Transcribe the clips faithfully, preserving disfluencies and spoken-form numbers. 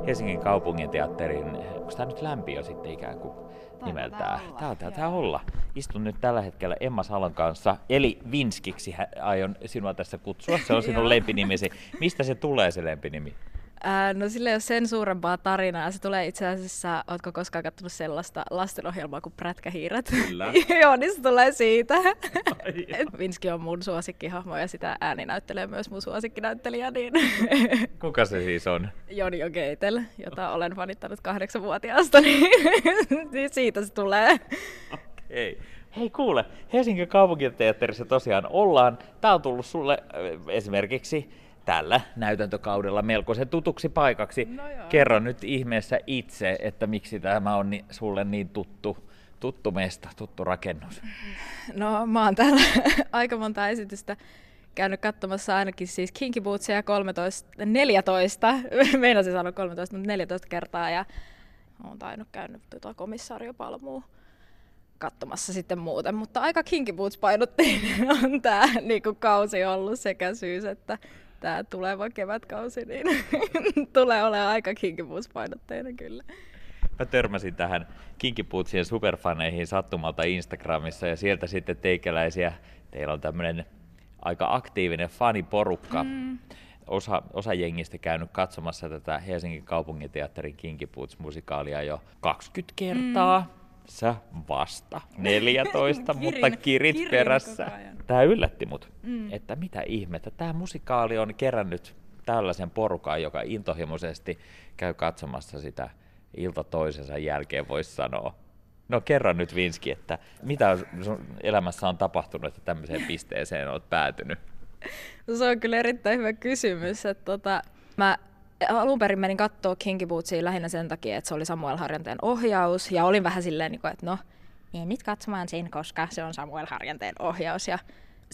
Helsingin kaupunginteatterin, onko tämä nyt Lämpiö sitten ikään kuin nimeltään? Tää on tää olla. Istun nyt tällä hetkellä Emma Salon kanssa, eli Vinskiksi aion sinua tässä kutsua, se on sinun lempinimisi. Mistä se tulee se lempinimi? Ää, no sillä ei ole sen suurempaa tarinaa. Se tulee itse asiassa, ootko koskaan katsonut sellaista lastenohjelmaa kuin Prätkähiiret? Kyllä. Joo, niin se tulee siitä. Vinski on mun suosikkihahmo ja sitä ääni näyttelee myös mun suosikkinäyttelijä. Niin Kuka se siis on? Joni O. Keitel, jota olen fanittanut kahdeksanvuotiaasta, niin siitä se tulee. Okei. Hei kuule, Helsingin kaupunginteatterissa tosiaan ollaan. Tää on tullut sulle esimerkiksi tällä näytäntökaudella melkoisen tutuksi paikaksi. No kerro nyt ihmeessä itse, että miksi tämä on ni- sulle niin tuttu, tuttu mesta, tuttu rakennus. No mä oon täällä aika monta esitystä käynyt katsomassa ainakin siis Kinky Bootsia kolmetoista, neljätoista, meinasin sanoa kolmetoista, mutta neljätoista kertaa ja oon tainnut käynyt tuota Komissaario Palmua katsomassa sitten muuten, mutta aika Kinky Boots painotteinen on tää niinku kausi ollut sekä syys että tämä tuleva kevätkausi, niin tulee olemaan aika Kinky Boots-painotteinen kyllä. Mä törmäsin tähän Kinky Bootsien superfaneihin sattumalta Instagramissa ja sieltä sitten teikäläisiä, teillä on tämmöinen aika aktiivinen faniporukka. Mm. Osa, osa jengistä käynyt katsomassa tätä Helsingin kaupunginteatterin Kinky Boots-musikaalia jo kaksikymmentä kertaa. Mm. Sä vasta neljätoista, mutta kirit kirin perässä. Tämä yllätti mut, mm. että mitä ihmettä. Tämä musikaali on kerännyt tällaisen porukan, joka intohimoisesti käy katsomassa sitä ilta toisensa jälkeen, voisi sanoa. No kerro nyt Vinski, että mitä sun elämässä on tapahtunut, että tämmöiseen pisteeseen olet päätynyt? No, se on kyllä erittäin hyvä kysymys. Että tota, mä alun perin menin katsoa Kinky Bootsia lähinnä sen takia, että se oli Samuel Harjanteen ohjaus. Ja olin vähän silleen, että no, niin nyt katsomaan sen, koska se on Samuel Harjanteen ohjaus. Ja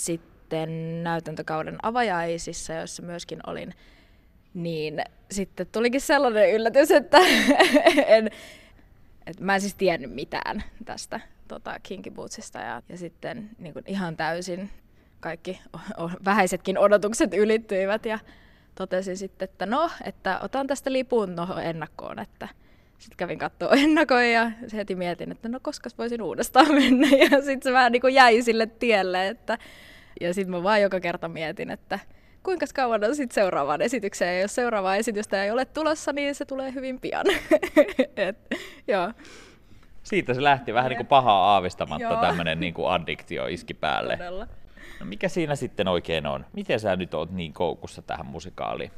sitten näytäntökauden avajaisissa, joissa myöskin olin, niin sitten tulikin sellainen yllätys, että en, että mä en siis tiennyt mitään tästä tota, Kinky Bootsista. Ja, ja sitten niin kuin ihan täysin kaikki o- o- vähäisetkin odotukset ylittyivät. Ja totesin sitten, että no, että otan tästä lipun no, ennakkoon, että sitten kävin katsoa ennakkoon ja heti mietin, että no koskas voisin uudestaan mennä ja sitten se vähän niin kuin jäi sille tielle, että ja sitten mä vaan joka kerta mietin, että kuinka kauan on sitten seuraavaan esitykseen ja jos seuraavaa esitystä ei ole tulossa, niin se tulee hyvin pian. Et, joo. Siitä se lähti vähän niin kuin pahaa aavistamatta, tämmöinen niin kuin addiktio iski päälle. Todella. No mikä siinä sitten oikein on? Miten sä nyt oot niin koukussa tähän musikaaliin?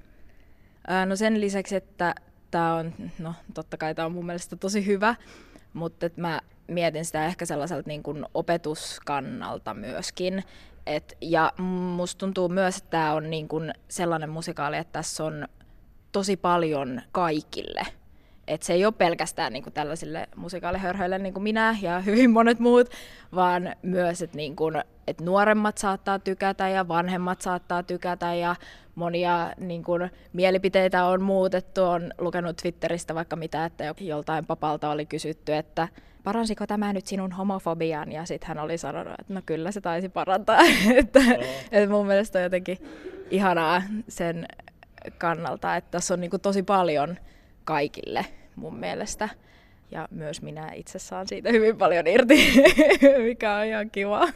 Ää, no sen lisäksi, että tää on, no totta kai tää on mun mielestä tosi hyvä, mutta et mä mietin sitä ehkä sellaiselta niin kuin opetuskannalta myöskin. Et, ja musta tuntuu myös, että tää on niin kuin sellainen musikaali, että tässä on tosi paljon kaikille. Et se ei ole pelkästään niinku tällaisille musikaalihörhöille niin kuin minä ja hyvin monet muut, vaan myös, että niinku, et nuoremmat saattaa tykätä ja vanhemmat saattaa tykätä ja monia niinku, mielipiteitä on muutettu. Olen lukenut Twitteristä vaikka mitä, että joltain papalta oli kysytty, että paransiko tämä nyt sinun homofobian? Ja sitten hän oli sanonut, että no kyllä se taisi parantaa. että, et mun mielestä on jotenkin ihanaa sen kannalta, että tässä on niinku tosi paljon kaikille mun mielestä. Ja myös minä itse saan siitä hyvin paljon irti, mikä on ihan kiva.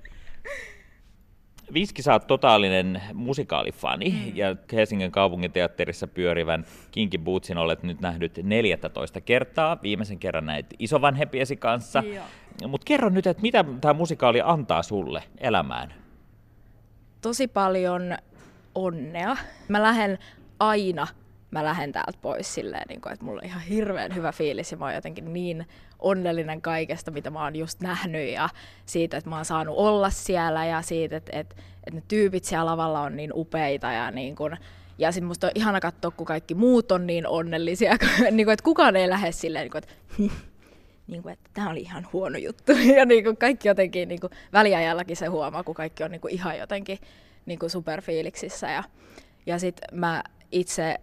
Vinski, sä oot totaalinen musikaalifani mm. ja Helsingin kaupunginteatterissa pyörivän Kinky Bootsin olet nyt nähnyt neljätoista kertaa. Viimeisen kerran näit isovanhempiesi kanssa. Mutta kerro nyt, että mitä tämä musikaali antaa sulle elämään? Tosi paljon onnea. Mä lähden aina Mä lähden täältä pois silleen, että mulla on ihan hirveän hyvä fiilis ja mä oon jotenkin niin onnellinen kaikesta, mitä mä oon just nähnyt ja siitä, että mä oon saanut olla siellä ja siitä, että, että, että ne tyypit siellä lavalla on niin upeita ja niin kun, ja sit musta on ihana katsoa, kun kaikki muut on niin onnellisia, niin kun, että kukaan ei lähde silleen, että, niin kun, että tää oli ihan huono juttu ja niin kun kaikki jotenkin niin kun väliajallakin se huomaa, kun kaikki on niin kun ihan jotenkin niin kun superfiiliksissä ja, ja sit mä itse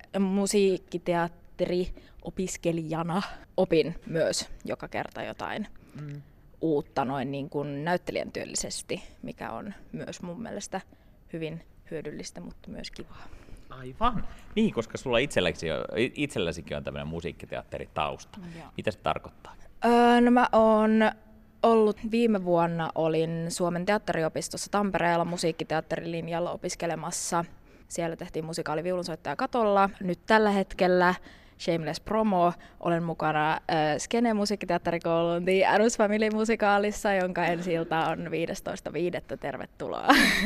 musiikkiteatteri-opiskelijana opin myös joka kerta jotain mm. uutta noin niin kuin näyttelijän työllisesti, mikä on myös mun mielestä hyvin hyödyllistä, mutta myös kivaa. Aivan. Niin, koska sulla itselläsi, itselläsikin on tämmöinen musiikkiteatteritausta. Joo. Mitä se tarkoittaa? Öö, no mä oon ollut viime vuonna, olin Suomen teatteriopistossa Tampereella musiikkiteatterilinjalla opiskelemassa. Siellä tehtiin musikaali Viulunsoittaja katolla. Nyt tällä hetkellä shameless promo, olen mukana äh, Skene musiikkiteatterikoulun The Addams Family musikaalissa, jonka ensi-ilta on viidestoista viidettä Tervetuloa.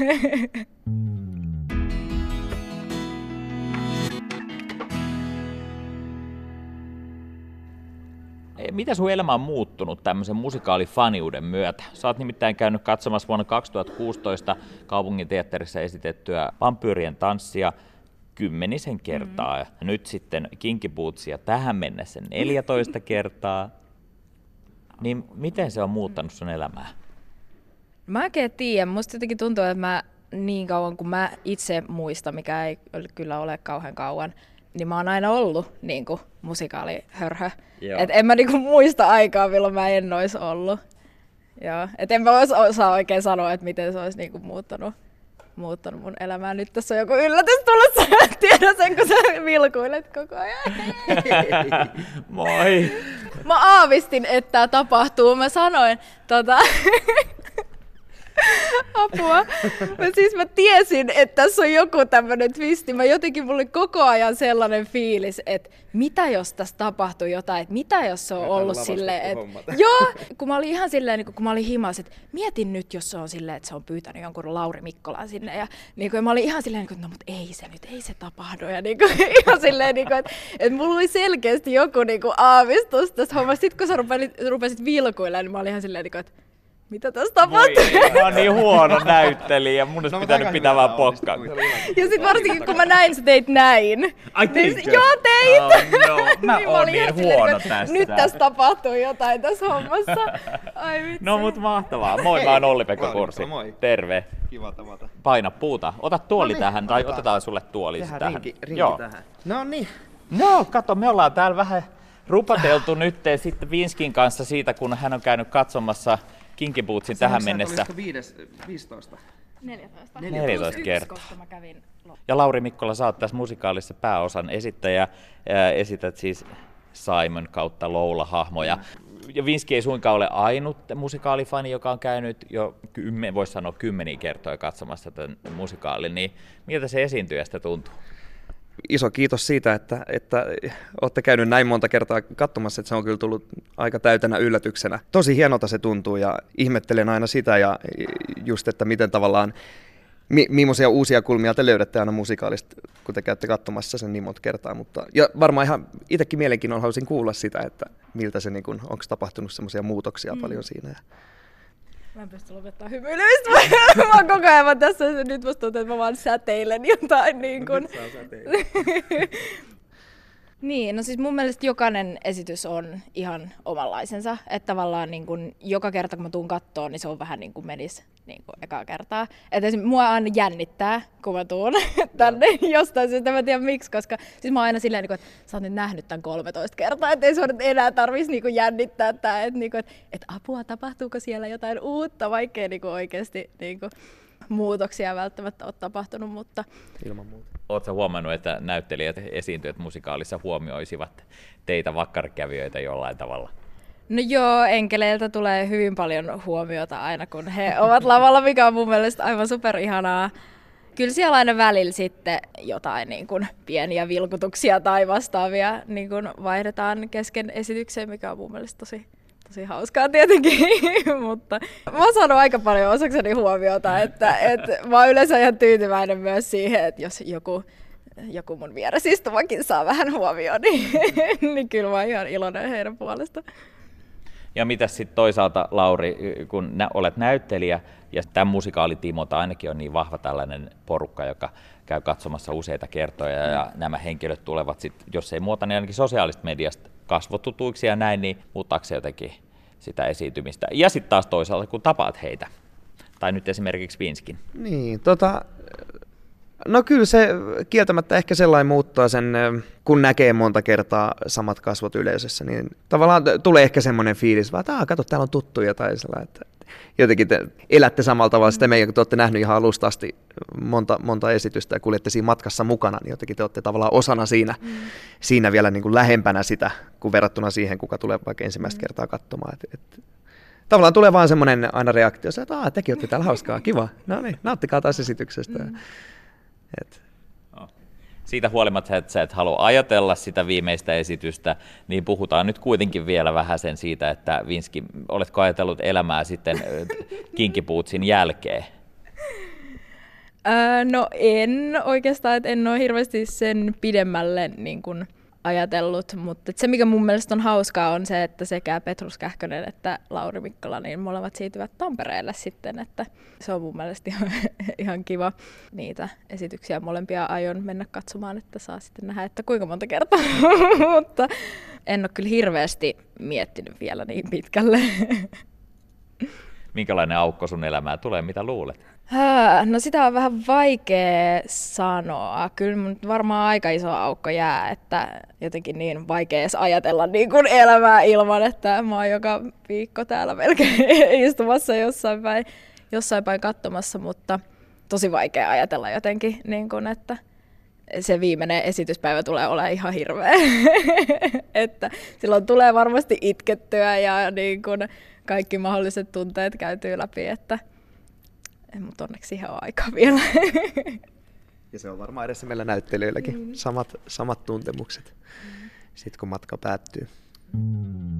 Mitä sun elämä on muuttunut tämmöisen musikaalifaniuden myötä? Sä oot nimittäin käynyt katsomassa vuonna kaksituhattakuusitoista kaupunginteatterissa esitettyä Vampyyrien tanssia kymmenisen kertaa. Mm. Ja nyt sitten Kinky Bootsia tähän mennessä neljätoista kertaa. Niin miten se on muuttanut sun elämää? Mä en oikein tiedä. Musta jotenkin tuntuu, että mä niin kauan kuin mä itse muistan, mikä ei kyllä ole kauhean kauan, niin mä oon aina ollut niin kuin musikaalihörhö. Et en mä niin kuin muista aikaa, milloin mä en ois ollut. Joo. Et en mä osaa oikein sanoa, että miten se olisi niin kuin muuttanut, muuttanut mun elämää. Nyt tässä on joku yllätys tulossa. Tiedän sen, kun sä vilkuilet koko ajan. Moi! Mä aavistin, että tää tapahtuu. Mä sanoin, tota... Apua. Mä siis mä tiesin, että tässä on joku tämmönen twisti. Mä jotenkin mulla oli koko ajan sellainen fiilis, että mitä jos tässä tapahtuu jotain, että mitä jos se on ollut silleen, että joo, kun mä olin ihan silleen, niin kun mä olin himas, että mietin nyt, jos se on silleen, että se on pyytänyt jonkun Lauri Mikkolan sinne ja, niin kun, ja mä olin ihan silleen, että no mut ei se nyt, ei se tapahdu ja niin kun, ihan silleen, niin kun, että, että mulla oli selkeästi joku niin kun aavistus tässä hommassa. Sitten kun sä rupesit, rupesit vilkuilemaan, niin mä olin ihan silleen, niin kun, että mitä tässä tapahtuu? Mä oon niin huono näyttelijä, mun olisi no, pitänyt pitää vaan pokkaa. Ja sit varsinkin kun mä näin, sä teit näin. Ai teitkö? Joo, teit! Oh, no. Mä niin oon niin huono tästä. Nyt tässä tapahtuu jotain tässä hommassa. Ai vitsi. No mut mahtavaa. Moi, Hei. Mä oon Olli-Pekka Kursi. Moi. Terve. Kiva tavata. Paina puuta. Ota tuoli no niin, tähän, tai otetaan. otetaan sulle tuoli Tehdään tähän. Rinki, rinki Joo. tähän. No niin. No, kato, me ollaan täällä vähän rupateltu nyt sitten Vinskin kanssa siitä, kun hän on käynyt katsomassa Kinky Bootsin tähän mennessä. Olisiko viides, viisitoista? neljätoista. neljätoista kertaa. Mä kävin ja Lauri Mikkola, sä oot tässä musikaalissa pääosan esittäjä. Ää, esität siis Simon kautta Loula-hahmoja. Ja Vinski ei suinkaan ole ainut musikaalifani, joka on käynyt jo, voisi sanoa, kymmeniä kertoja katsomassa tämän musikaalin. Niin miltä se esiintyjästä tuntuu? Iso kiitos siitä, että, että olette käynyt näin monta kertaa katsomassa, että se on kyllä tullut aika täytänä yllätyksenä. Tosi hienolta se tuntuu ja ihmettelen aina sitä ja just, että miten tavallaan, mi- millaisia uusia kulmia te löydätte aina musikaalista, kun te käytte katsomassa sen niin monta kertaa. Mutta, ja varmaan ihan itsekin mielenkiinnolla haluaisin kuulla sitä, että miltä se, niin kun, onko tapahtunut semmoisia muutoksia mm. paljon siinä. Ja mä en pysty lopettaa hymyilemistä. Mä oon koko ajan tässä, nyt musta tuntuu, että mä vaan säteilen jotain. Niin, kun... niin, no siis mun mielestä jokainen esitys on ihan omanlaisensa. Että tavallaan niin kun, joka kerta kun mä tuun kattoon, niin se on vähän niin kuin menis niin kuin ekaa kertaa. Että esimerkiksi mua aina jännittää, kun mä tuun tänne jostain syystä. Mä en tiedä miksi, koska siis mä oon aina silleen, että sä oot nyt nähnyt tämän kolmetoista kertaa, että ei sua nyt enää tarvitsisi niin kuin jännittää tää. Että niin et, et apua, tapahtuuko siellä jotain uutta, vaikkei niin kuin oikeasti niin kuin muutoksia välttämättä ole tapahtunut, mutta ilman muuta. Oletko huomannut, että näyttelijät, esiintyjät musikaalissa huomioisivat teitä vakkarkävijöitä jollain tavalla? No joo, enkeleiltä tulee hyvin paljon huomiota aina, kun he ovat lavalla, mikä on mun mielestä aivan superihanaa. Kyllä siellä aina välillä sitten jotain niin kuin pieniä vilkutuksia tai vastaavia niin kuin vaihdetaan kesken esitykseen, mikä on mun mielestä tosi, tosi hauskaa tietenkin, mutta mä sanon aika paljon osakseni huomiota, että, että mä oon yleensä ihan tyytyväinen myös siihen, että jos joku, joku mun vieressä istuvakin saa vähän huomioon, niin, niin kyllä mä oon ihan iloinen heidän puolestaan. Ja mitäs sitten toisaalta, Lauri, kun nä- olet näyttelijä ja tämän musikaalitiimolta ainakin on niin vahva tällainen porukka, joka käy katsomassa useita kertoja ja mm. nämä henkilöt tulevat sitten, jos ei muuta, niin ainakin sosiaalisesta mediasta kasvotutuiksi ja näin, niin muuttaako se jotenkin sitä esiintymistä? Ja sitten taas toisaalta, kun tapaat heitä, tai nyt esimerkiksi Vinskin. Niin, tota... No kyllä se kieltämättä ehkä sellainen muuttaa sen, kun näkee monta kertaa samat kasvot yleisössä, niin tavallaan tulee ehkä semmoinen fiilis, vaan että kato, täällä on tuttuja tai sellainen, että jotenkin te elätte samalla tavalla sitä meidän, kun te olette nähnyt ihan alusta asti monta, monta esitystä ja kuljette siinä matkassa mukana, niin jotenkin te olette tavallaan osana siinä, mm. siinä vielä niin kuin lähempänä sitä, kuin verrattuna siihen, kuka tulee vaikka ensimmäistä mm. kertaa katsomaan. Et, et, tavallaan tulee vaan semmoinen aina reaktio, että aah, tekin olette täällä hauskaa, kiva, no niin, nauttikaa taas esityksestä. Mm. Et. Siitä huolimatta, että sä et halua ajatella sitä viimeistä esitystä, niin puhutaan nyt kuitenkin vielä vähän sen siitä, että Vinski, oletko ajatellut elämää sitten Kinky Bootsin jälkeen? Öö, no en oikeastaan, että en ole hirveästi sen pidemmälle niin kuin ajatellut, mutta se mikä mun mielestä on hauskaa on se, että sekä Petrus Kähkönen että Lauri Mikkola, niin molemmat siirtyvät Tampereelle sitten, että se on mun mielestä ihan, ihan kiva niitä esityksiä. Molempia aion mennä katsomaan, että saa sitten nähdä, että kuinka monta kertaa, mutta en ole kyllä hirveästi miettinyt vielä niin pitkälle. Minkälainen aukko sun elämään tulee, mitä luulet? No sitä on vähän vaikea sanoa. Kyllä mun varmaan aika iso aukko jää, että jotenkin niin vaikea edes ajatella niin kuin elämää ilman, että mä oon joka viikko täällä melkein istumassa jossain päin, jossain päin katsomassa, mutta tosi vaikea ajatella jotenkin, niin kuin, että se viimeinen esityspäivä tulee olemaan ihan hirveä. Että silloin tulee varmasti itkettyä ja niin kuin kaikki mahdolliset tunteet käytyy läpi, että mutta onneksi siihen on aikaa vielä. Ja se on varmaan edessä meillä näyttelijöilläkin. Mm. Samat, samat tuntemukset, mm. sitten kun matka päättyy. Mm.